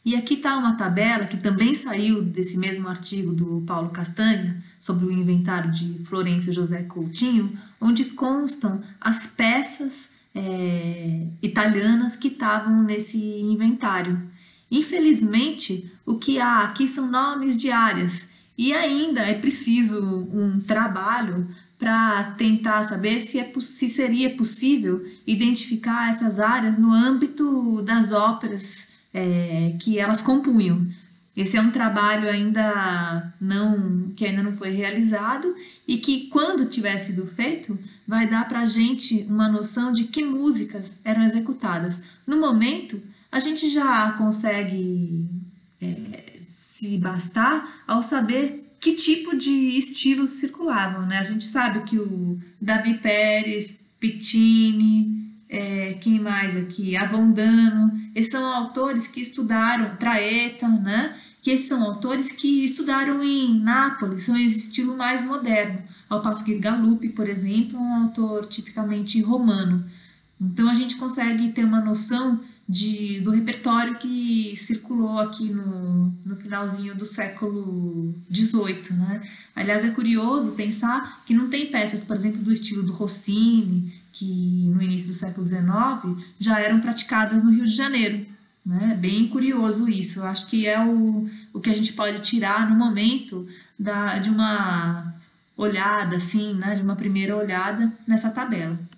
E aqui está uma tabela que também saiu desse mesmo artigo do Paulo Castanha, sobre o inventário de Florencio José Coutinho, onde constam as peças italianas que estavam nesse inventário. Infelizmente, o que há aqui são nomes de áreas e ainda é preciso um trabalho para tentar saber se seria possível identificar essas áreas no âmbito das óperas que elas compunham. Esse é um trabalho que ainda não foi realizado e que, quando tiver sido feito, vai dar para a gente uma noção de que músicas eram executadas. No momento, a gente já consegue se bastar ao saber que tipo de estilos circulavam, né? A gente sabe que o Davi Pérez, Piccini, quem mais aqui? Avondano, esses são autores que estudaram, Traetta, né? Que esses são autores que estudaram em Nápoles, são esse estilo mais moderno, ao passo que Galuppi, por exemplo, é um autor tipicamente romano. Então a gente consegue ter uma noção do repertório que circulou aqui no finalzinho do século XVIII, né? Aliás, é curioso pensar que não tem peças, por exemplo, do estilo do Rossini, que no início do século XIX já eram praticadas no Rio de Janeiro. Né? Bem curioso isso. Eu acho que é o que a gente pode tirar no momento de uma olhada, assim, né? De uma primeira olhada nessa tabela.